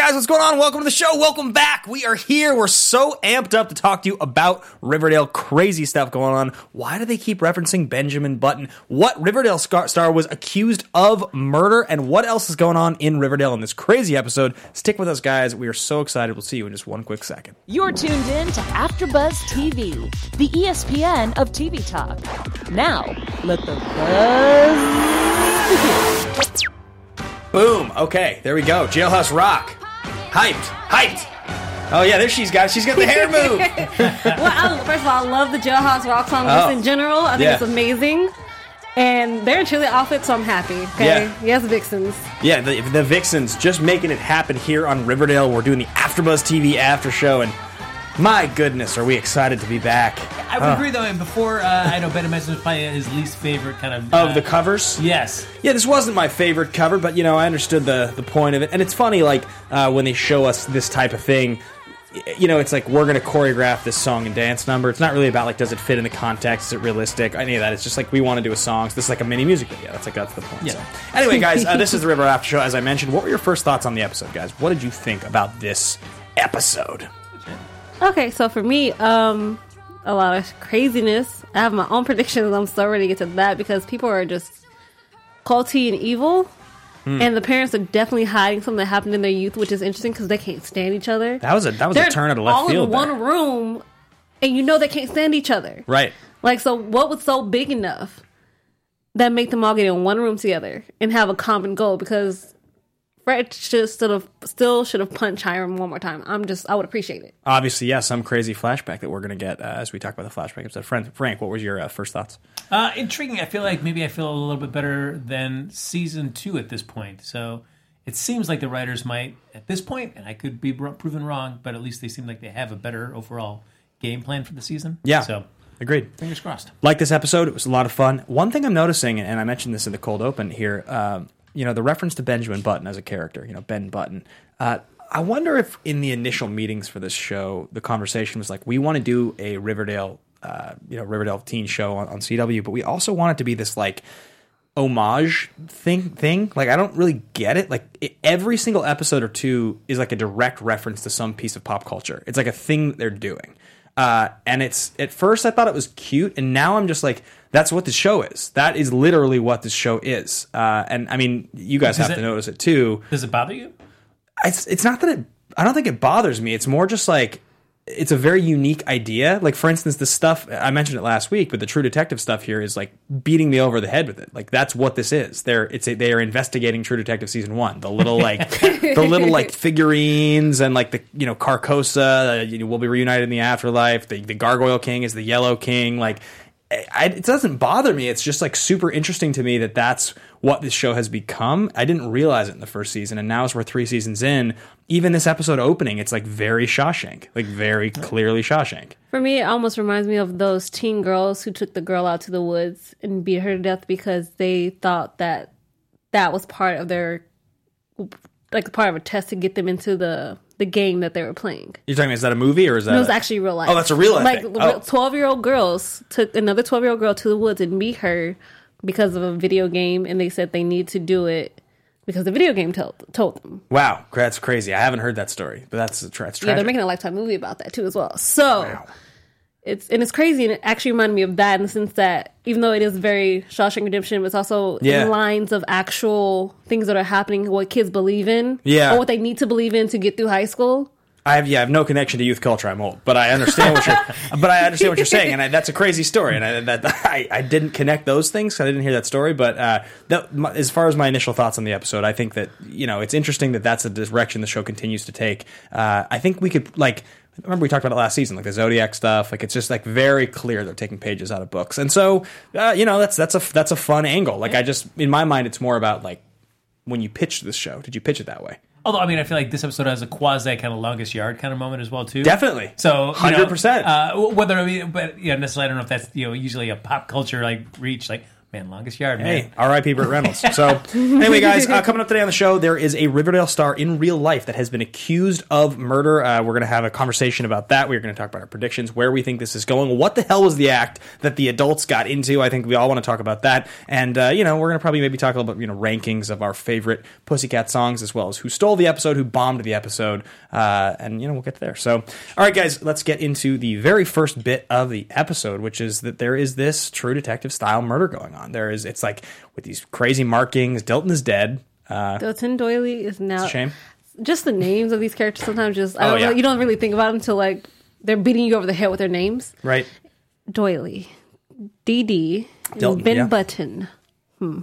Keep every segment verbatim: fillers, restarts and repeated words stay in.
guys, what's going on? Welcome to the show. Welcome back. We are here. We're so amped up to talk to you about Riverdale. Crazy stuff going on. Why do they keep referencing Benjamin Button? What Riverdale star was accused of murder? And what else is going on in Riverdale in this crazy episode? Stick with us, guys. We are so excited. We'll see you in just one quick second. You're tuned in to AfterBuzz T V, the E S P N of T V talk. Now, let the buzz begin. Boom. Okay, there we go. Jailhouse Rock. Hyped. Hyped. Oh, yeah, there she's got She's got the hair move. Well, I, first of all, I love the Jailhouse Rock song Oh. just in general. I think Yeah. it's amazing. And they're in cheerleader outfits, so I'm happy. Okay? Yeah. Yes, Vixens. Yeah, the, the Vixens just making it happen here on Riverdale. We're doing the AfterBuzz T V after show, and my goodness, are we excited to be back. I would agree, though, and before, uh, I know Ben mentioned probably his least favorite kind of... Of uh, the covers? Yes. Yeah, this wasn't my favorite cover, but, you know, I understood the, the point of it. And it's funny, like, uh, when they show us this type of thing, you know, it's like, we're going to choreograph this song and dance number. It's not really about, like, does it fit in the context? Is it realistic? Any of that. It's just like, we want to do a song. So this is like a mini music video. That's like, that's the point. Yeah. So. Anyway, guys, uh, this is the River After Show. As I mentioned, what were your first thoughts on the episode, guys? What did you think about this episode? Okay, so for me, um, a lot of craziness. I have my own predictions. I'm so ready to get to that because people are just culty and evil. Hmm. And the parents are definitely hiding something that happened in their youth, which is interesting because they can't stand each other. That was a that was They're a turn out of left all field in one there. room, and you know they can't stand each other. Right. Like, so what was so big enough that make them all get in one room together and have a common goal? Because Fred should still have still should have punched Hiram one more time. I'm just I would appreciate it. Obviously, yeah, some crazy flashback that we're going to get uh, as we talk about the flashback episode. Frank, Frank what was your uh, first thoughts? Uh, intriguing. I feel like maybe I feel a little bit better than season two at this point. So it seems like the writers might, at this point, and I could be proven wrong, but at least they seem like they have a better overall game plan for the season. Yeah. So Agreed. fingers crossed. Like this episode, it was a lot of fun. One thing I'm noticing, and I mentioned this in the cold open here, um, you know, the reference to Benjamin Button as a character, you know, Ben Button. Uh, I wonder if in the initial meetings for this show, the conversation was like, we want to do a Riverdale, uh, you know, Riverdale teen show on, on C W, but we also want it to be this like homage thing. Thing like I don't really get it. Like it, every single episode or two is like a direct reference to some piece of pop culture. It's like a thing that they're doing. Uh, and it's at first I thought it was cute, and now I'm just like, that's what the show is. That is literally what this show is. Uh, and I mean, you guys Does have it- to notice it too. Does it bother you? It's it's not that it. I don't think it bothers me. It's more just like it's a very unique idea. Like for instance, the stuff I mentioned it last week, but the True Detective stuff here is like beating me over the head with it. Like that's what this is. They're it's a, they are investigating True Detective season one. The little like the little like figurines and like the you know Carcosa. Uh, you know, will be reunited in the afterlife. The the Gargoyle King is the Yellow King. Like. I, it doesn't bother me. It's just like super interesting to me that that's what this show has become. I didn't realize it in the first season, and now as we're three seasons in, even this episode opening, it's like very Shawshank, like very clearly Shawshank. For me, it almost reminds me of those teen girls who took the girl out to the woods and beat her to death because they thought that that was part of their, like part of a test to get them into the the game that they were playing. You're talking, is that a movie or is that? No, it was a- actually real life. Oh, that's a real life Like thing. Oh. twelve-year-old girls took another twelve-year-old girl to the woods and beat her because of a video game, and they said they need to do it because the video game told told them. Wow, that's crazy. I haven't heard that story, but that's that's tragic. Yeah, they're making a Lifetime movie about that too as well. So Wow. it's and it's crazy, and it actually reminded me of that in the sense that even though it is very Shawshank Redemption, it's also Yeah. in lines of actual things that are happening, what kids believe in, Yeah. or what they need to believe in to get through high school. I have yeah, I have no connection to youth culture. I'm old, but I understand what you're. but I understand what you're saying, and I, that's a crazy story. And I, that I, I didn't connect those things. 'Cause I didn't hear that story. But uh, that, my, as far as my initial thoughts on the episode, I think that you know it's interesting that that's the direction the show continues to take. Uh, I think we could like. Remember we talked about it last season, like the Zodiac stuff. Like it's just like very clear they're taking pages out of books, and so uh, you know that's that's a that's a fun angle. Like I just in my mind, it's more about like when you pitched this show. Did you pitch it that way? Although, I mean, I feel like this episode has a quasi kind of longest yard kind of moment as well, too. Definitely. So, you one hundred percent. know, uh, whether, I mean, but, yeah, necessarily, I don't know if that's, you know, usually a pop culture, like, reach, like, Man, longest yard, man. Hey, R I P Burt Reynolds. So, anyway, guys, uh, coming up today on the show, there is a Riverdale star in real life that has been accused of murder. Uh, we're going to have a conversation about that. We're going to talk about our predictions, where we think this is going. What the hell was the act that the adults got into? I think we all want to talk about that. And, uh, you know, we're going to probably maybe talk a little bit, you know, rankings of our favorite Pussycat songs, as well as who stole the episode, who bombed the episode. Uh, and, you know, we'll get there. So, all right, guys, let's get into the very first bit of the episode, which is that there is this True Detective style murder going on. There is, it's like with these crazy markings. Dilton is dead. Uh, Dilton Doily is now. It's a shame. Just the names of these characters sometimes just I Oh, don't yeah. know, you don't really think about them until like they're beating you over the head with their names. Right. Doily, Dee Dee, and Dilton, Ben yeah. Button. Well,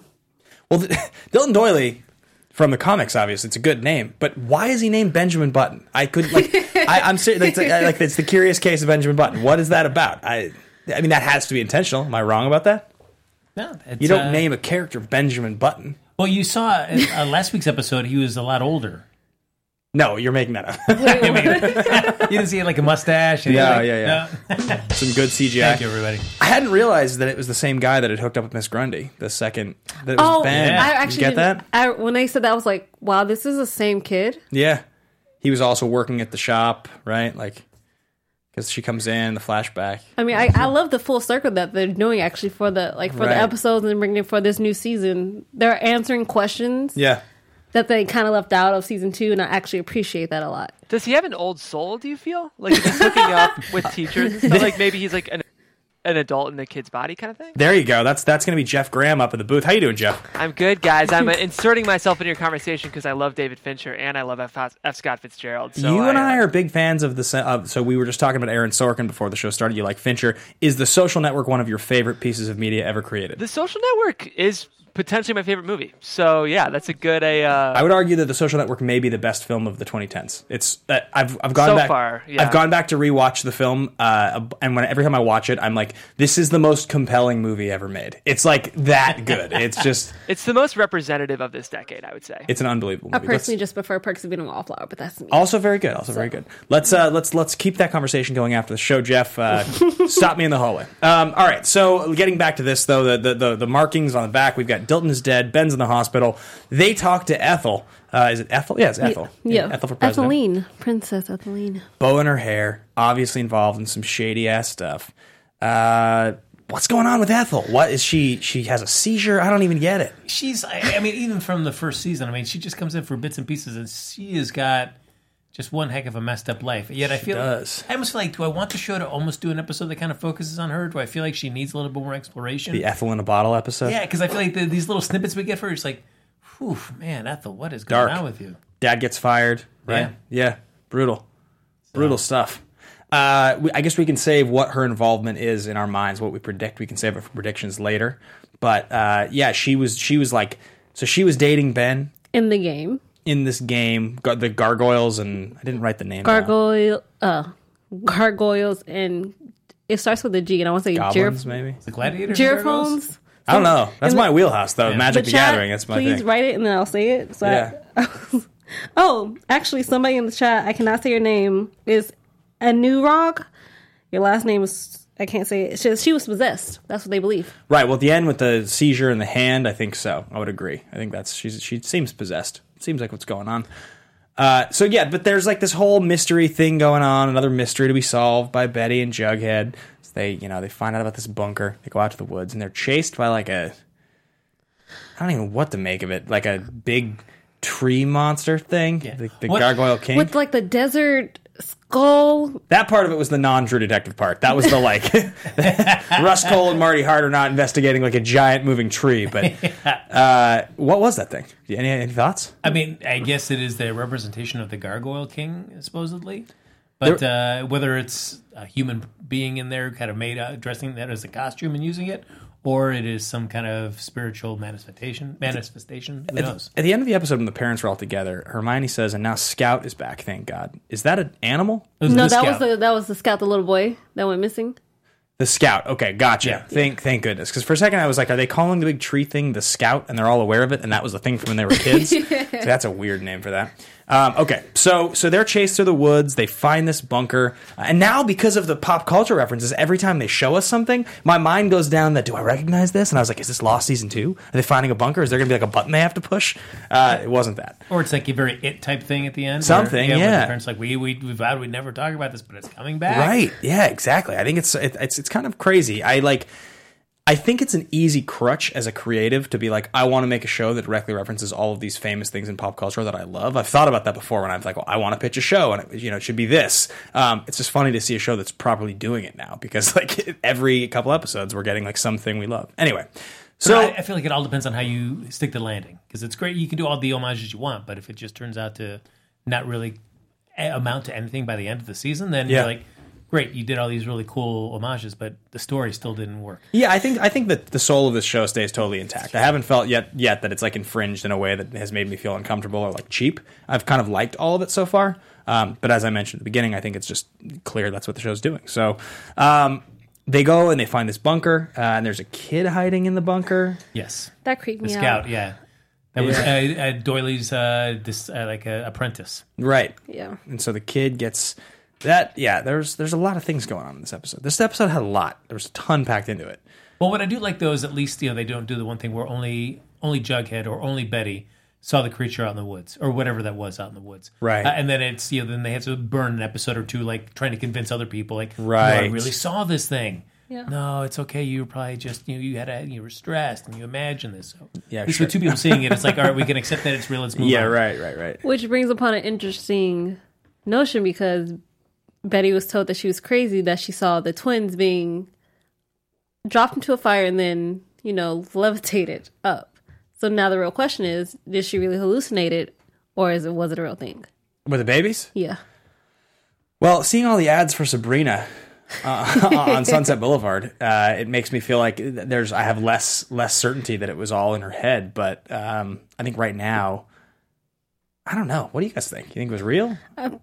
Dilton Doily from the comics, obviously, it's a good name. But why is he named Benjamin Button? I could like. I, I'm serious. Like, it's, like it's the Curious Case of Benjamin Button. What is that about? I. I mean, that has to be intentional. Am I wrong about that? No, it's, You don't uh, name a character Benjamin Button. Well, you saw in uh, last week's episode, he was a lot older. No, you're making that up. You didn't see like a mustache. And Yeah, like, yeah, no. Some good C G I. Thank you, everybody. I hadn't realized that it was the same guy that had hooked up with Miss Grundy. The second that it was Oh, Ben. yeah. I You actually get didn't- that? I, when they said that, I was like, "Wow, this is the same kid." Yeah, he was also working at the shop, right? Like, because she comes in the flashback. I mean, I, I love the full circle that they're doing actually for the like for Right. the episodes and bringing it for this new season. They're answering questions Yeah. that they kind of left out of season two, and I actually appreciate that a lot. Does he have an old soul, do you feel? Like if he's hooking up with teachers and stuff, like maybe he's like an an adult in the kid's body kind of thing? There you go. That's that's going to be Jeff Graham up in the booth. How you doing, Jeff? I'm good, guys. I'm uh, inserting myself in your conversation because I love David Fincher and I love F. F. Scott Fitzgerald. So you and I uh, are big fans of the. se- Uh, so we were just talking about Aaron Sorkin before the show started. You like Fincher. Is The Social Network one of your favorite pieces of media ever created? The Social Network is potentially my favorite movie. So yeah, that's a good. A, uh, I would argue that The Social Network may be the best film of the twenty tens. It's uh, I've I've gone So back. far, yeah. I've gone back to rewatch the film, uh, and when every time I watch it, I'm like, this is the most compelling movie ever made. It's like that good. It's just it's the most representative of this decade, I would say. it's an unbelievable I movie. Let's- personally just prefer Perks of Being a Wallflower, but that's me. Also very good. Also very good. Let's uh, let's let's keep that conversation going after the show, Jeff. Uh, stop me in the hallway. Um, all right. So getting back to this though, the, the the the markings on the back. We've got Dilton is dead. Ben's in the hospital. They talk to Ethel. Uh, is it Ethel? Yeah, it's Ethel. Yeah, Ethel for president. Etheline, Princess Etheline. Bow in her hair. Obviously involved in some shady ass stuff. Uh, what's going on with Ethel? What is she? She has a seizure. I don't even get it. She's, I, I mean, even from the first season, I mean, she just comes in for bits and pieces, and she has got just one heck of a messed up life. Yet I She feel, does. I almost feel like, do I want the show to almost do an episode that kind of focuses on her? Do I feel like she needs a little bit more exploration? The Ethel in a bottle episode. Yeah, because I feel like the, these little snippets we get for her, it's like, whew, man, Ethel, what is going Dark. on with you? Dad gets fired. Right. Yeah. Yeah. Brutal. Brutal stuff. Uh, we, I guess we can save what her involvement is in our minds. What we predict, we can save it for predictions later. But uh, yeah, she was she was like, so she was dating Ben In the game, in this game, gar- the gargoyles, and I didn't write the name. down. gargoyle, uh, gargoyles, and it starts with a G, and I want to say Goblins, giraf- maybe. The gladiators? and gargoyles? girafons. I don't know. That's In my the- wheelhouse, though. Magic the, chat, Gathering. That's my please thing. write it and then I'll say it. So Yeah. I, oh, actually, somebody in the chat, I cannot say your name, is Anurag. Your last name is, I can't say it. She, she was possessed. That's what they believe. Right. Well, at the end with the seizure in the hand, I think so. I would agree. I think that's she's she seems possessed. Seems like what's going on. Uh, so yeah, but there's like this whole mystery thing going on. Another mystery to be solved by Betty and Jughead. So they, you know, they find out about this bunker. They go out to the woods and they're chased by like a, I don't even know what to make of it. Like a big tree monster thing. Yeah. The, the What- Gargoyle King. With like the desert skull. That part of it was the non-True Detective part. That was the like Russ Cole and Marty Hart are not investigating like a giant moving tree. But uh, what was that thing? Any, any thoughts? I mean, I guess it is the representation of the Gargoyle King, supposedly. But uh, whether it's a human being in there kind of made uh, dressing that as a costume and using it, or it is some kind of spiritual manifestation, manifestation, who knows? At the end of the episode, when the parents were all together, Hermione says, "And now Scout is back. Thank God." Is that an animal? It was No, the that scout. was the that was the scout, the little boy that went missing. The Scout. Okay, gotcha. Yeah. Thank, thank goodness. Because for a second I was like, are they calling the big tree thing the Scout, and they're all aware of it, and that was the thing from when they were kids? So that's a weird name for that. Um, okay, so so they're chased through the woods. They find this bunker, uh, and now because of the pop culture references, every time they show us something, my mind goes down that do I recognize this? And I was like, is this Lost season two? Are they finding a bunker? Is there going to be like a button they have to push? Uh, it wasn't that. Or it's like a very it type thing at the end. Something, where, yeah. yeah. Where the parents like we we we vowed we'd never talk about this, but it's coming back. Right? Yeah, exactly. I think it's it, it's it's kind of crazy. I like. I think it's an easy crutch as a creative to be like, I want to make a show that directly references all of these famous things in pop culture that I love. I've thought about that before when I was like, well, I want to pitch a show and it, you know, it should be this. Um, it's just funny to see a show that's properly doing it now because like every couple episodes we're getting like something we love. Anyway, so I, I feel like it all depends on how you stick the landing because it's great. You can do all the homages you want, but if it just turns out to not really amount to anything by the end of the season, then Yeah. you're like, great, you did all these really cool homages, but the story still didn't work. yeah, I think I think that the soul of this show stays totally intact. I haven't felt yet yet that it's like infringed in a way that has made me feel uncomfortable or like cheap. I've kind of liked all of it so far, um, but as I mentioned at the beginning, I think it's just clear that's what the show's doing. So um, they go and they find this bunker, uh, and there's a kid hiding in the bunker. Yes, That creeped the me scout. out. Yeah, that was uh, uh, Doyley's uh, this, uh, like uh, apprentice. Right. Yeah. And so the kid gets that. Yeah, there's there's a lot of things going on in this episode. This episode had a lot. There was a ton packed into it. Well, what I do like though is at least you know they don't do the one thing where only only Jughead or only Betty saw the creature out in the woods or whatever that was out in the woods. Right. Uh, and then it's you know then they have to burn an episode or two like trying to convince other people like Right. no, I really saw this thing. Yeah. No, it's okay. You were probably just you know, you had a, you were stressed and you imagined this. So Yeah, at least sure. with two people seeing it, it's like all right, we can accept that it's real. Let's move Yeah, on. right, right, right. Which brings upon an interesting notion because Betty was told that she was crazy that she saw the twins being dropped into a fire and then, you know, levitated up. So now the real question is, did she really hallucinate it or is it was it a real thing? With the babies? Yeah. Well, seeing all the ads for Sabrina uh, on Sunset Boulevard, uh, it makes me feel like there's I have less less certainty that it was all in her head. But um, I think right now, I don't know. What do you guys think? You think it was real?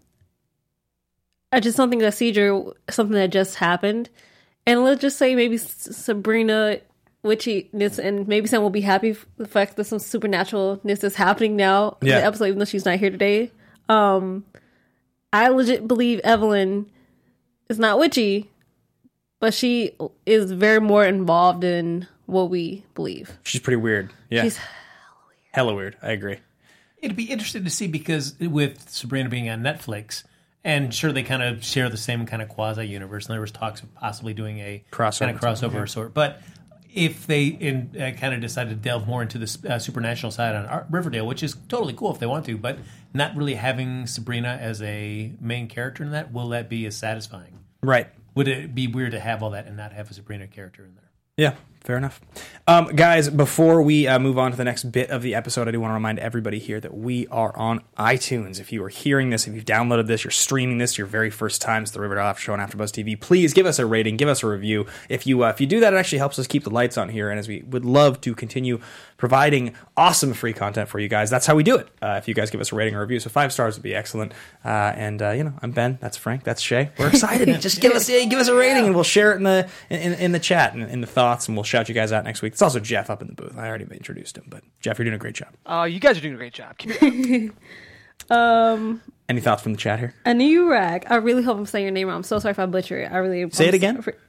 I just don't think that seizure something that just happened. And let's just say maybe S- Sabrina witchiness and maybe someone will be happy for the fact that some supernaturalness is happening now in Yeah. the episode, even though she's not here today. Um, I legit believe Evelyn is not witchy, but she is very more involved in what we believe. She's pretty weird. Yeah, She's hella weird. I agree. It'd be interesting to see because with Sabrina being on Netflix, and sure they kind of share the same kind of quasi universe, and there was talks of possibly doing a Crossover. kind of crossover sort. But if they in, uh, kind of decided to delve more into the uh, supernatural side on Ar- Riverdale, which is totally cool if they want to, but not really having Sabrina as a main character in that, will that be as satisfying? Right. Would it be weird to have all that and not have a Sabrina character in there? Yeah, fair enough. Um, guys, before we uh, move on to the next bit of the episode, I do want to remind everybody here that we are on iTunes. If you are hearing this, if you've downloaded this, you're streaming this, your very first time to the Riverdale After Show on AfterBuzz T V, please give us a rating, give us a review. If you uh, if you do that, it actually helps us keep the lights on here, and as we would love to continue providing awesome free content for you guys, that's how we do it. Uh, if you guys give us a rating or review, so five stars would be excellent. Uh, and uh, you know, I'm Ben, that's Frank, that's Shay. We're excited. Just give us give us a rating, and we'll share it in the in, in the chat and in the thoughts, and we'll shout you guys out next week. It's also Jeff up in the booth. I already introduced him, but Jeff, you're doing a great job. Uh, you guys are doing a great job. Keep it up. um Any thoughts from the chat here? Anurak. I really hope I'm saying your name wrong. I'm so sorry if I butcher it. I really Say I'm it again. so-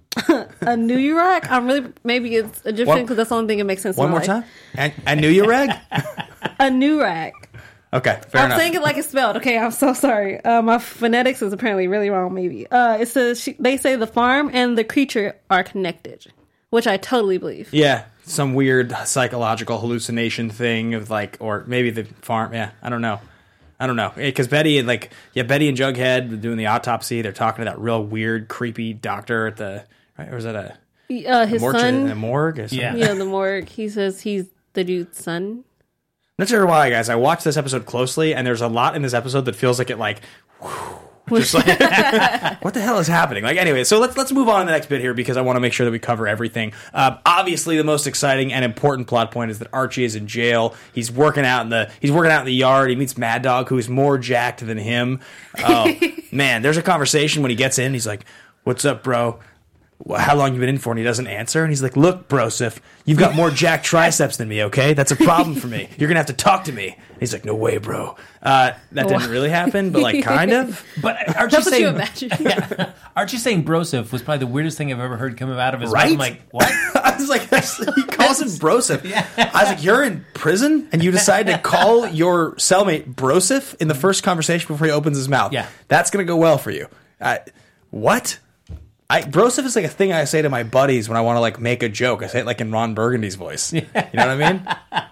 Anurak. I'm really maybe it's Egyptian One- because that's the only thing that makes sense. One in more my time. I, I knew you, Reg. Anurak. Okay, fair I'm enough. saying it like it's spelled. Okay, I'm so sorry. Uh, my phonetics is apparently really wrong. Maybe uh, it says she, they say the farm and the creature are connected, which I totally believe. Yeah, some weird psychological hallucination thing of like, or maybe the farm. Yeah, I don't know. I don't know. Because Betty and like, yeah, Betty and Jughead were doing the autopsy. They're talking to that real weird, creepy doctor at the, right? Or was that a, Uh, his morgue, son, a morgue? Or something? Yeah. yeah, the morgue. He says he's the dude's son. Not sure why, guys. I watched this episode closely, and there's a lot in this episode that feels like it like, whew, just like what the hell is happening? Like, anyway, so let's let's move on to the next bit here because I want to make sure that we cover everything. Uh, obviously, the most exciting and important plot point is that Archie is in jail. He's working out in the he's working out in the yard. He meets Mad Dog, who is more jacked than him. Oh man, there's a conversation when he gets in. He's like, "What's up, bro? well, how long you been in for? And he doesn't answer. And he's like, look, Broseph, you've got more jack triceps than me, okay? That's a problem for me. You're going to have to talk to me. And he's like, no way, bro. Uh, that didn't really happen, but like kind of. But Archie That's what saying, you imagine. yeah, Archie saying Broseph was probably the weirdest thing I've ever heard come out of his Right? mouth. I'm like, what? I was like, that's, he calls him Broseph. I was like, you're in prison and you decide to call your cellmate Broseph in the first conversation before he opens his mouth. Yeah. That's going to go well for you. Uh, what? I, Broseph is like a thing I say to my buddies when I want to like make a joke. I say it like in Ron Burgundy's voice. You know what I mean?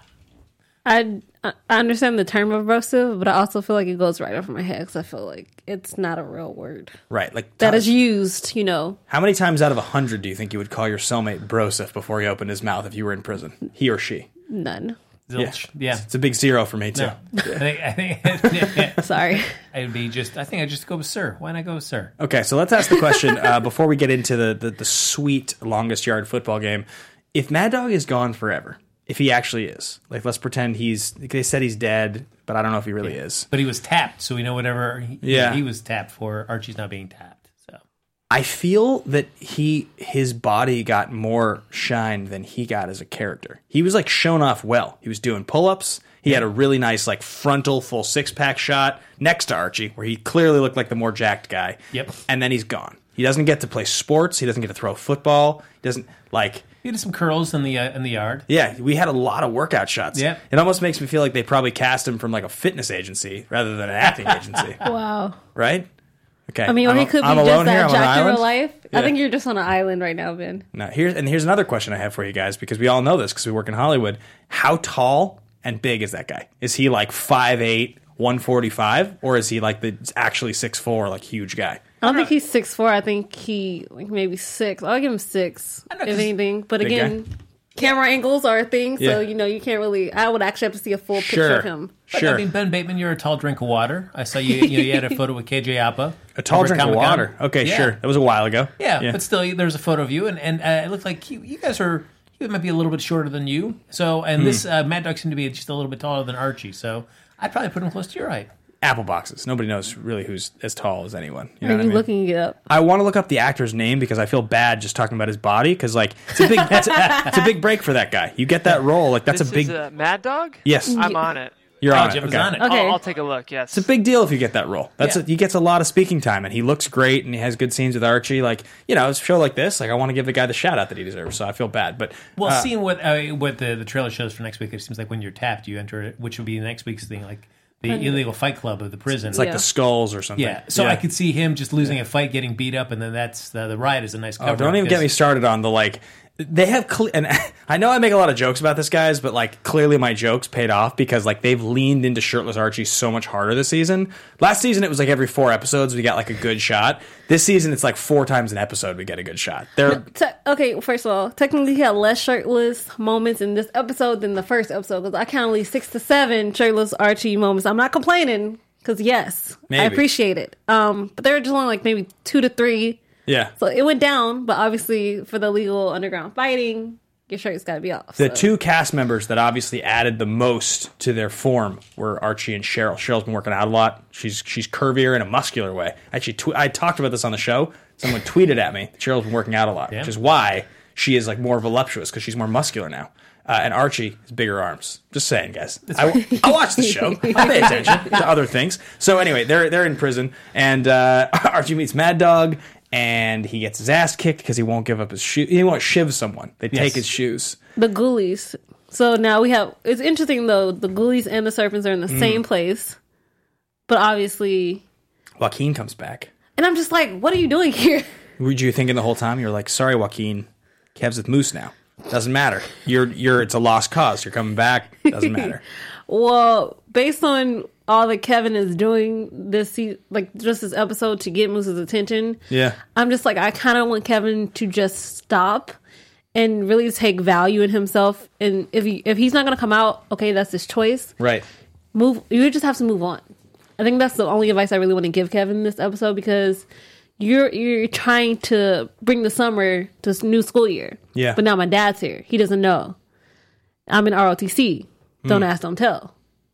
I I understand the term of brosive, but I also feel like it goes right over my head because I feel like it's not a real word Right. Like that is used, you know. How many times out of a hundred do you think you would call your cellmate Broseph before he opened his mouth if you were in prison? He or she? None. Zilch. Yeah. It's a big zero for me, too. No. I think, I think yeah, Sorry. I would be just, I think I'd just go with sir. Why not go with sir? Okay, so let's ask the question uh, before we get into the, the, the sweet longest yard football game. If Mad Dog is gone forever, if he actually is, like let's pretend he's, they said he's dead, but I don't know if he really is. But he was tapped, so we know whatever he, Yeah. he was tapped for, Archie's not being tapped. So I feel that he his body got more shine than he got as a character. He was like shown off well. He was doing pull-ups. He had a really nice like frontal full six-pack shot next to Archie where he clearly looked like the more jacked guy. Yep. And then he's gone. He doesn't get to play sports. He doesn't get to throw football. He doesn't like he did some curls in the uh, in the yard. Yeah, we had a lot of workout shots. Yep. It almost makes me feel like they probably cast him from like a fitness agency rather than an acting agency. Wow. Right? Okay. I mean, when I'm, he could be I'm just alone here. that I'm on an jacked in real island. life, Yeah. I think you're just on an island right now, Ben. Now, here's and here's another question I have for you guys because we all know this because we work in Hollywood. How tall and big is that guy? Is he like five eight, one forty-five, or is he like the actually six four, like huge guy? I don't think he's six four. I think he like maybe six. I'll give him six I know, if 'cause anything. But big again, guy. camera angles are a thing, so Yeah. you know you can't really. I would actually have to see a full picture Sure. of him. But, Sure. I mean, Ben Bateman, you're a tall drink of water. I saw you. You know, you had a photo with K J Appa. A tall over at drink of Comic-Con. water. Okay, Yeah. sure. That was a while ago. Yeah, but still, there's a photo of you, and and uh, it looked like you, you guys are. He might be a little bit shorter than you. So, and Hmm. this uh, Mad Dog seemed to be just a little bit taller than Archie. So, I'd probably put him close to your height. Apple boxes. Nobody knows really who's as tall as anyone. You know Are what I you mean? looking it up? I want to look up the actor's name because I feel bad just talking about his body because like it's a big it's, a, it's a big break for that guy. You get that role, like that's this a big is a Mad Dog? yes. I'm on it. You're Oh, on Jeff it. is Okay. on it. Okay. I'll, I'll take a look, yes. It's a big deal if you get that role. That's Yeah. a, he gets a lot of speaking time and he looks great and he has good scenes with Archie. Like you know, it's a show like this. Like I want to give the guy the shout out that he deserves. So I feel bad, but Well, uh, seeing what uh, what the, the trailer shows for next week, it seems like when you're tapped, you enter it, which would be next week's thing, like the illegal fight club of the prison. it's like Yeah. the skulls or something. yeah, so I could see him just losing a fight, getting beat up, and then that's the, the riot is a nice cover. Oh, don't even get me started on the like. They have, cle and I know I make a lot of jokes about this, guys, but like clearly my jokes paid off because like they've leaned into shirtless Archie so much harder this season. Last season it was like every four episodes we got like a good shot. This season it's like four times an episode we get a good shot. They're Te- okay, first of all, technically he had less shirtless moments in this episode than the first episode because I count at least six to seven shirtless Archie moments. I'm not complaining because yes, I Maybe. appreciate it. Um, but there were just only like maybe two to three. yeah. So it went down, but obviously for the legal underground fighting, your shirt's got to be off. The so. two cast members that obviously added the most to their form were Archie and Cheryl. Cheryl's been working out a lot. She's she's curvier in a muscular way. Actually, tw- I talked about this on the show. Someone tweeted at me that Cheryl's been working out a lot, Yeah. which is why she is like more voluptuous because she's more muscular now. Uh, and Archie has bigger arms. Just saying, guys. I, I watch the show. I pay attention to other things. So anyway, they're they're in prison, and uh, Archie meets Mad Dog, and he gets his ass kicked because he won't give up his shoe. He won't shiv someone. They take Yes. his shoes. The Ghoulies. So now we have. It's interesting though. The Ghoulies and the Serpents are in the Mm. same place, but obviously, Joaquin comes back. and I'm just like, what are you doing here? Were you thinking the whole time? You were like, sorry, Joaquin, Kev's with Moose now. Doesn't matter. You're you're. It's a lost cause. You're coming back. Doesn't matter. Well, based on all that Kevin is doing this, se- like just this episode to get Moose's attention, Yeah. I'm just like, I kind of want Kevin to just stop and really take value in himself. And if he if he's not gonna come out, okay, that's his choice. Right. Move. You just have to move on. I think that's the only advice I really want to give Kevin this episode because you're you're trying to bring the summer to this new school year. Yeah. But now my dad's here. He doesn't know. I'm in R O T C. Don't ask, don't tell.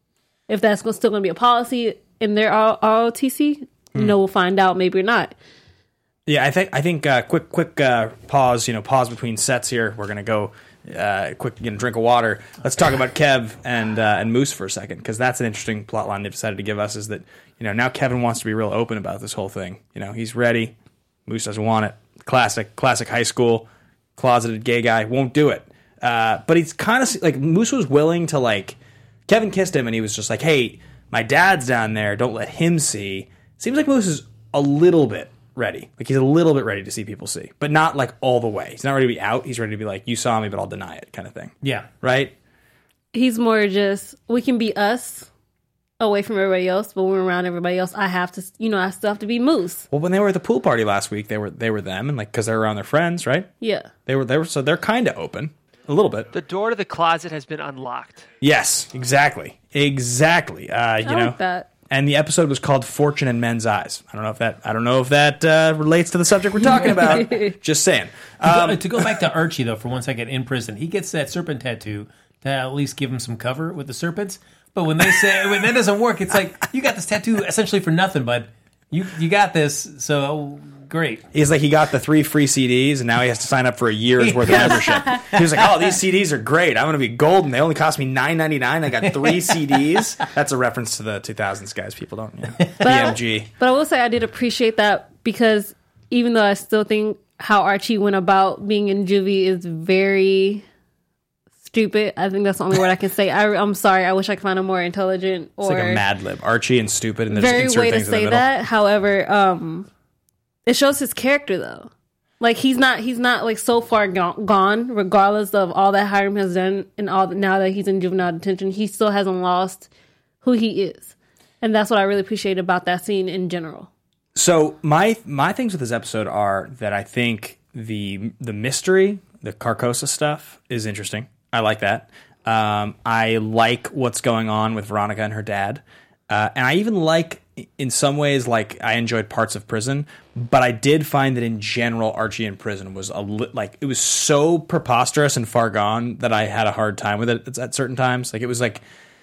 If that's gonna- still going to be a policy in their R O T C, you know, we'll find out. Maybe or not. Yeah, I think I think uh, quick quick uh, pause. You know, pause between sets here. We're gonna go uh, quick, you know, drink of water. Let's talk about Kev and uh, and Moose for a second, because that's an interesting plot line they've decided to give us. Is that, you know, now Kevin wants to be real open about this whole thing. You know, he's ready. Moose doesn't want it. Classic classic high school closeted gay guy won't do it. Uh, but he's kind of like, Moose was willing to, like, Kevin kissed him and he was just like, hey, my dad's down there. Don't let him see. Seems like Moose is a little bit ready. Like, he's a little bit ready to see people see, but not like all the way. He's not ready to be out. He's ready to be like, you saw me, but I'll deny it, kind of thing. Yeah. Right? He's more just, we can be us away from everybody else, but when we're around everybody else, I have to, you know, I still have to be Moose. Well, when they were at the pool party last week, they were they were them, and like, because they were around their friends, right? Yeah. They were they were so they're kind of open a little bit. The door to the closet has been unlocked. Yes, exactly, exactly. Uh, you I know, like that. And the episode was called "Fortune in Men's Eyes." I don't know if that I don't know if that uh, relates to the subject we're talking about. Just saying. Um, to, go, to go back to Archie though, for one second, in prison, he gets that serpent tattoo to at least give him some cover with the serpents. But when they say when that doesn't work, it's like, you got this tattoo essentially for nothing, bud. You you got this, so great. He's like, he got the three free C Ds, and now he has to sign up for a year's worth of membership. He was like, oh, these C Ds are great. I'm going to be golden. They only cost me nine ninety-nine. I got three C Ds. That's a reference to the two thousands, guys. People don't, you know. B M G. But I will say I did appreciate that, because even though I still think how Archie went about being in juvie is very stupid. I think that's the only word I can say. I, I'm sorry. I wish I could find a more intelligent or It's like a Mad Lib. Archie and stupid, and then very just insert way to things in the say middle. that. However, um, it shows his character though. Like, he's not he's not like so far gone, gone regardless of all that Hiram has done and all that, now that he's in juvenile detention, he still hasn't lost who he is, and that's what I really appreciate about that scene in general. So my my things with this episode are that I think the the mystery, the Carcosa stuff, is interesting. I like that. Um, I like what's going on with Veronica and her dad. Uh, and I even like, in some ways, like, I enjoyed parts of prison, but I did find that in general, Archie in prison was a li- like, it was so preposterous and far gone that I had a hard time with it at certain times. Like, it was like,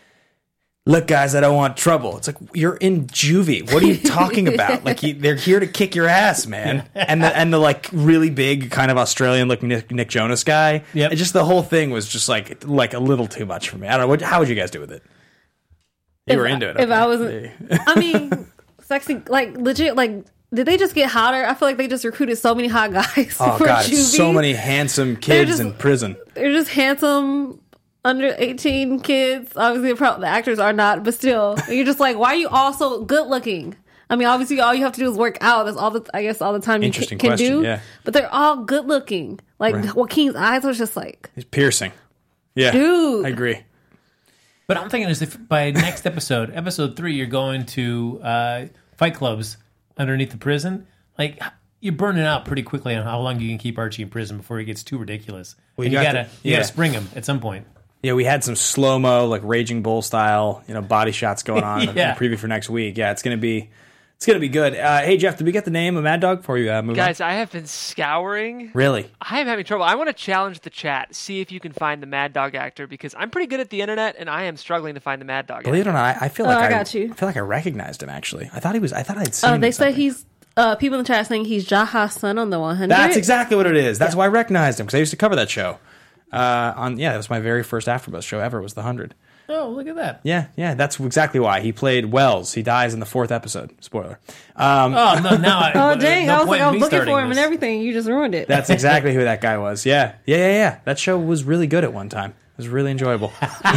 look, guys, I don't want trouble. It's like, you're in juvie. What are you talking about? Like, you, they're here to kick your ass, man. And the and the like really big kind of Australian looking Nick, Nick Jonas guy. Yep. It just the whole thing was just like like a little too much for me. I don't know. What, how would you guys do with it? You If were I- into it. If okay. I wasn't, I mean, sexy, like legit, like, did they just get hotter? I feel like they just recruited so many hot guys. Oh for god, juvie. it's so many handsome kids just- in prison. They're just handsome under eighteen kids. Obviously, the pro- the actors are not, but still, and you're just like, why are you all so good looking? I mean, obviously, all you have to do is work out. That's all the, I guess, all the time you Interesting can, can question, do. yeah. But they're all good looking. Like, Right. Joaquin's eyes was just like, It's piercing. Yeah, Dude. I agree. But I'm thinking is if by next episode, episode three, you're going to uh, fight clubs underneath the prison, like, you're burning out pretty quickly on how long you can keep Archie in prison before he gets too ridiculous. Well, and you you got gotta to- you yeah. gotta spring him at some point. Yeah, we had some slow mo, like Raging Bull style, you know, body shots going on in Yeah. the preview for next week. Yeah, it's gonna be, it's gonna be good. Uh, hey Jeff, did we get the name of Mad Dog before you uh, move Guys, on? I have been scouring. Really? I am having trouble. I want to challenge the chat. See if you can find the Mad Dog actor, because I'm pretty good at the internet, and I am struggling to find the Mad Dog Believe actor. it or not, I, I feel Oh, like I I, got you. I feel like I recognized him actually. I thought he was. I thought I'd seen uh, him. they in say something. he's, uh, people in the chat saying he's Jaha's son on the one hundred. That's exactly what it is. That's why I recognized him, because I used to cover that show. Uh, on yeah, that was my very first AfterBuzz show ever. Was the hundred. Oh, look at that. Yeah, yeah, that's exactly why he played Wells. He dies in the fourth episode. Spoiler. Um, Oh, no, now I, Oh, dang. no I was point like, in I was me looking starting for him this. and everything. You just ruined it. That's exactly who that guy was. Yeah, yeah, yeah, yeah. That show was really good at one time. It was really enjoyable.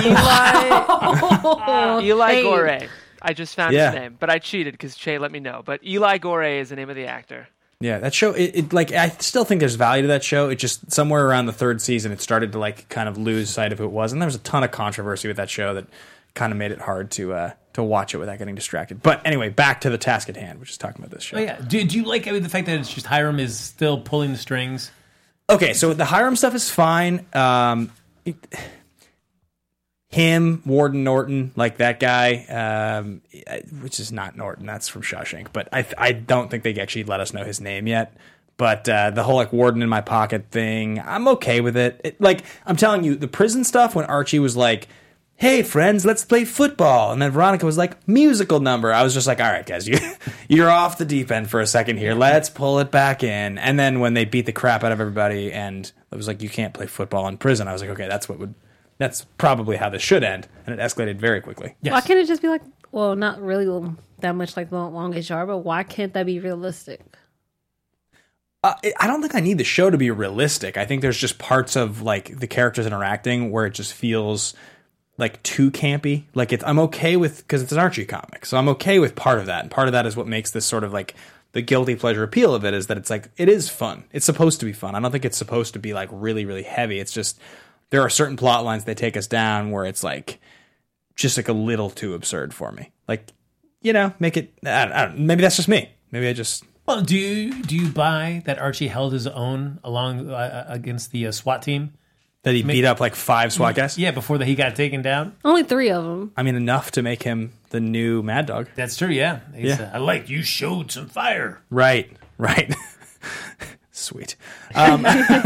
Eli, Eli Hey. Gore. I just found Yeah. his name, but I cheated because Che let me know. But Eli Gore is the name of the actor. Yeah, that show. It, it like I still think there's value to that show. It just somewhere around the third season, it started to like kind of lose sight of who it was, and there was a ton of controversy with that show that kind of made it hard to uh, to watch it without getting distracted. But anyway, back to the task at hand, which is talking about this show. Oh, yeah. Do, do you like I mean, the fact that it's just Hiram is still pulling the strings? Okay, so the Hiram stuff is fine. Um, it, him, Warden Norton, like that guy, um, which is not Norton. That's from Shawshank. But I, I don't think they actually let us know his name yet. But uh, the whole like Warden in my pocket thing, I'm okay with it. it. Like I'm telling you, the prison stuff when Archie was like, "Hey friends, let's play football," and then Veronica was like, "Musical number." I was just like, "All right, guys, you you're off the deep end for a second here. Let's pull it back in. And then when they beat the crap out of everybody and it was like, you can't play football in prison, I was like, okay, that's what would, that's probably how this should end. And it escalated very quickly. Yes. Why can't it just be like, well, not really that much like the longest yard, but why can't that be realistic? Uh, it, I don't think I need the show to be realistic. I think there's just parts of like the characters interacting where it just feels like too campy. Like it's, I'm okay with, because it's an Archie comic, so I'm okay with part of that. And part of that is what makes this sort of like the guilty pleasure appeal of it, is that it's like, it is fun. It's supposed to be fun. I don't think it's supposed to be like really, really heavy. It's just, there are certain plot lines they take us down where it's like, just like a little too absurd for me. Like, you know, make it, I don't, I don't, maybe that's just me. Maybe I just... Well, do you do you buy that Archie held his own along uh, against the uh, SWAT team? That he Make- beat up like five SWAT guys? Yeah, before that he got taken down. Only three of them. I mean, enough to make him the new Mad Dog. That's true. Yeah. He's, Yeah. uh, I like you showed some fire. Right, right. Sweet. Um,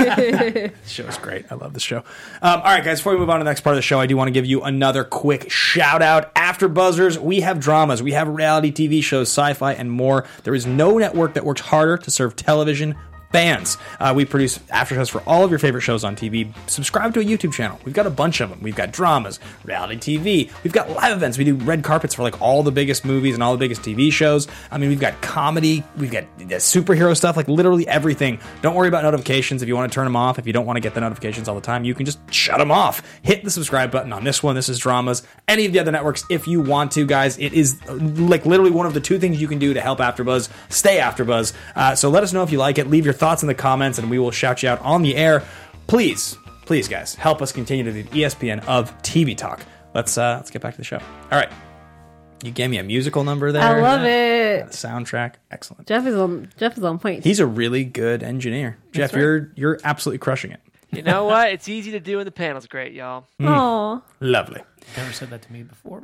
show's great. I love this show. Um, all right, guys, before we move on to the next part of the show, I do want to give you another quick shout out. After Buzzers, we have dramas, we have reality T V shows, sci-fi, and more. There is no network that works harder to serve television fans. Uh, we produce after shows for all of your favorite shows on T V. Subscribe to a YouTube channel. We've got a bunch of them. We've got dramas, reality T V. We've got live events. We do red carpets for like all the biggest movies and all the biggest T V shows. I mean, we've got comedy. We've got superhero stuff, like literally everything. Don't worry about notifications. If you want to turn them off, if you don't want to get the notifications all the time, you can just shut them off. Hit the subscribe button on this one. This is Dramas. Any of the other networks, if you want to, guys. It is uh, like literally one of the two things you can do to help AfterBuzz stay AfterBuzz. Uh, so let us know if you like it. Leave your thoughts in the comments, and we will shout you out on the air. Please, please, guys, help us continue to be the E S P N of T V talk. Let's uh, let's get back to the show. All right, you gave me a musical number there. I love it. Soundtrack, excellent. Jeff is on. Jeff is on point. He's a really good engineer. Jeff, right. you're you're absolutely crushing it. You know what? It's easy to do, and the panel's great, y'all. Aw. Lovely. Never said that to me before.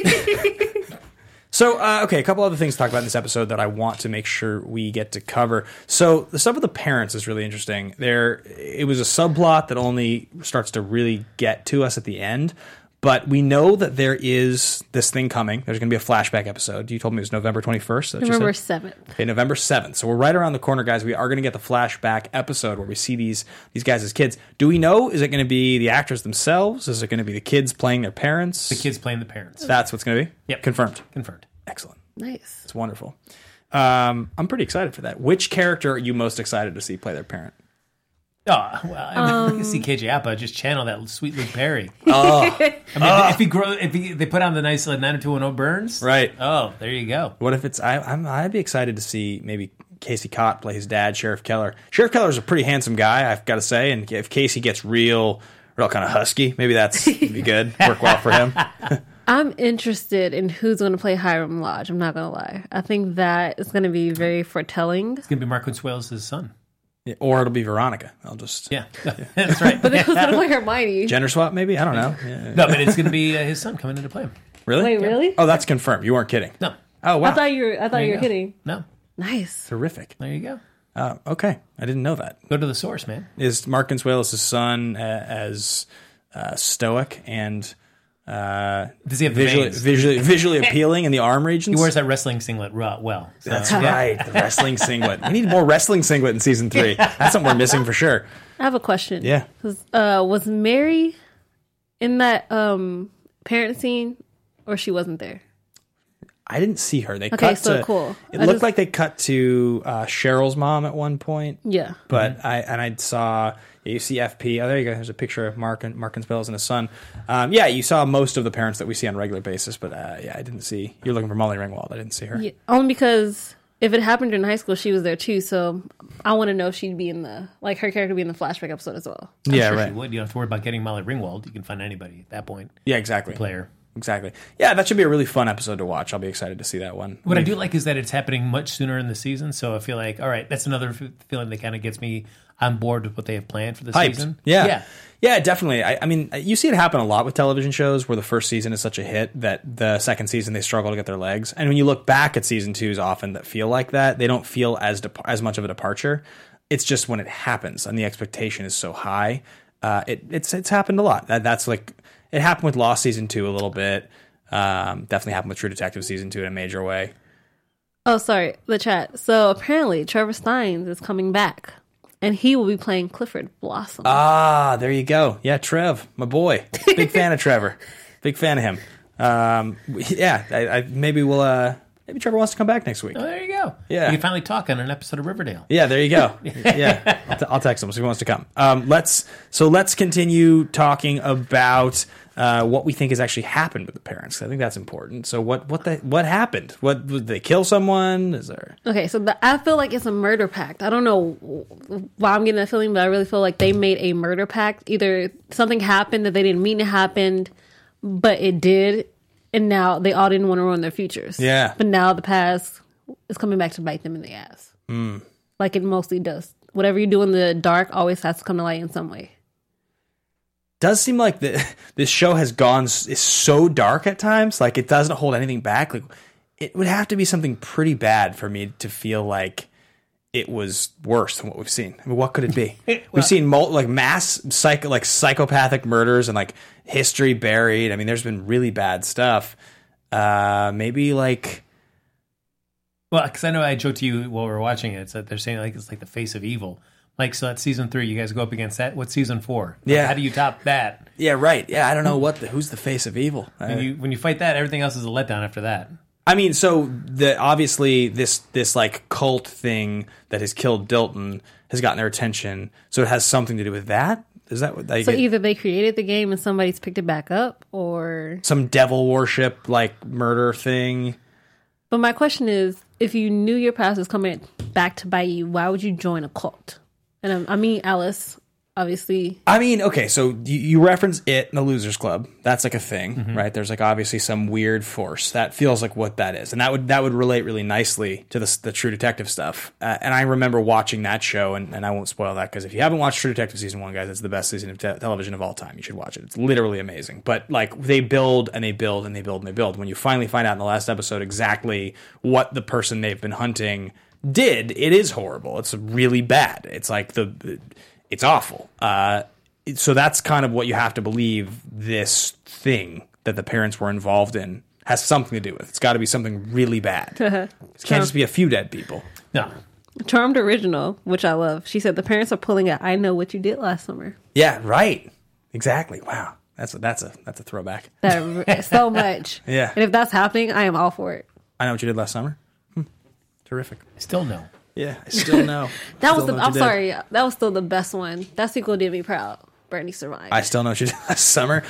Mike. So, uh, okay, a couple other things to talk about in this episode that I want to make sure we get to cover. So, the stuff with the parents is really interesting. There, it was a subplot that only starts to really get to us at the end, but we know that there is this thing coming. There's going to be a flashback episode. You told me it was November twenty-first. That you November said? seventh. Okay, November seventh. So we're right around the corner, guys. We are going to get the flashback episode where we see these these guys as kids. Do we know? Is it going to be the actors themselves? Is it going to be the kids playing their parents? The kids playing the parents. That's what's going to be? Yep. Confirmed. Confirmed. Excellent. Nice. It's wonderful. Um, I'm pretty excited for that. Which character are you most excited to see play their parent? Oh, well, I mean, we can see K J Apa just channel that sweet Luke Perry. Oh, I mean, if he grow, if he, they put on the nice uh, nine oh two one oh Burns, right. Oh, there you go. What if it's? I, I'm. I'd be excited to see maybe Casey Cott play his dad, Sheriff Keller. Sheriff Keller's a pretty handsome guy, I've got to say. And if Casey gets real, real kind of husky, maybe that's be good. Work well for him. I'm interested in who's going to play Hiram Lodge. I'm not going to lie. I think that is going to be very foretelling. It's gonna be Mark Consuelos' son. Yeah, or it'll be Veronica. I'll just Yeah, that's right. But then who's going to play Hermione? gender swap, maybe. I don't know. Yeah. No, but it's gonna be uh, his son coming in to play him. Really? Wait, really? Oh, that's confirmed. You weren't kidding. No, Oh wow, I thought you were. I thought There you you were go. kidding. no. Nice. terrific. There you go. Uh, okay, I didn't know that. Go to the source, man. Is Mark Consuelos' son uh, as uh, stoic and uh, Does he have the visually, veins? visually visually appealing in the arm regions? He wears that wrestling singlet ru- well. So, That's yeah. right, the wrestling singlet. We need more wrestling singlet in season three. That's something we're missing for sure. I have a question. Yeah. 'Cause, Uh, was Mary in that um, parent scene, or she wasn't there? I didn't see her. They Okay, cut so to, cool. It I looked just- like they cut to uh, Cheryl's mom at one point, Yeah. but I and I saw yeah, you see F P. Oh, there you go. There's a picture of Mark and Mark and Consuelos and his son. Um, yeah, you saw most of the parents that we see on a regular basis, but uh, yeah, I didn't see. You're looking for Molly Ringwald. I didn't see her. Yeah, only because if it happened in high school, she was there too. So I want to know if she'd be in the like her character be in the flashback episode as well. I'm Yeah, sure right. She would. You don't have to worry about getting Molly Ringwald. You can find anybody at that point. Yeah, exactly. Player. Exactly. Yeah, that should be a really fun episode to watch. I'll be excited to see that one. What I do like is that it's happening much sooner in the season, so I feel like, all right, that's another f- feeling that kind of gets me on board with what they have planned for the Hyped. season. Yeah. yeah. Yeah, definitely. I, I mean, you see it happen a lot with television shows where the first season is such a hit that the second season they struggle to get their legs. And when you look back at season twos often that feel like that, they don't feel as dep- as much of a departure. It's just when it happens and the expectation is so high. Uh, it, it's it's happened a lot. That that's like it happened with Lost season two a little bit. Um, definitely happened with True Detective season two in a major way. Oh, sorry, the chat. So apparently, Trevor Steins is coming back, and he will be playing Clifford Blossom. Ah, there you go. Yeah, Trev, my boy. Big fan of Trevor. Big fan of him. Um, yeah, I, I, maybe we'll. Uh, maybe Trevor wants to come back next week. Oh, there you go. Yeah. You can finally talk on an episode of Riverdale. Yeah, there you go. Yeah, I'll, t- I'll text him so he wants to come. Um, let's so let's continue talking about uh, what we think has actually happened with the parents. I think that's important. So what what the what happened? What did they kill someone? Is there? Okay, so the, I feel like it's a murder pact. I don't know why I'm getting that feeling, but I really feel like they made a murder pact. Either something happened that they didn't mean to happen, but it did, and now they all didn't want to ruin their futures. Yeah. But now the past is coming back to bite them in the ass. Mm. Like it mostly does. Whatever you do in the dark always has to come to light in some way. Does seem like the, this show has gone is so dark at times. Like it doesn't hold anything back. Like it would have to be something pretty bad for me to feel like it was worse than what we've seen. I mean, what could it be? well, we've seen mul- like mass psycho like psychopathic murders and like history buried. I mean, there's been really bad stuff. Uh, maybe like. Well, because I know I joked to you while we were watching it. It's that they're saying like it's like the face of evil. Like, so that's season three. You guys go up against that. What's season four? Like, Yeah. How do you top that? Yeah, right. Yeah, I don't know what the, who's the face of evil. When you when you fight that, everything else is a letdown after that. I mean, so the obviously this this like cult thing that has killed Dilton has gotten their attention. So it has something to do with that. Is that what? Like So it, either they created the game and somebody's picked it back up, or. some devil worship like murder thing? But my question is, if you knew your past was coming back to bite you, why would you join a cult? And um, I mean, Alice, obviously. I mean, okay, so you, you reference it in the Losers Club. That's like a thing, Mm-hmm. right? There's like obviously some weird force that feels like what that is, and that would that would relate really nicely to the, the True Detective stuff. Uh, and I remember watching that show, and, and I won't spoil that because if you haven't watched True Detective season one, guys, it's the best season of te- television of all time. You should watch it. It's literally amazing. But like they build and they build and they build and they build. When you finally find out in the last episode exactly what the person they've been hunting did, it is horrible. It's really bad. It's like the, it's awful. Uh, so that's kind of what you have to believe this thing that the parents were involved in has something to do with. It's got to be something really bad. It can't just be a few dead people. No. Charmed Original, which I love. She said the parents are pulling a I know what you did last summer. Yeah, right. Exactly. Wow. That's a, that's a that's a throwback. That so much. Yeah. And if that's happening, I am all for it. I know what you did last summer. Hmm. Terrific. Still no. Yeah, I still know. That Still was the. know what I'm you did. sorry. That was still the best one. That sequel did me proud. Bernie survived. I still know what you did last summer.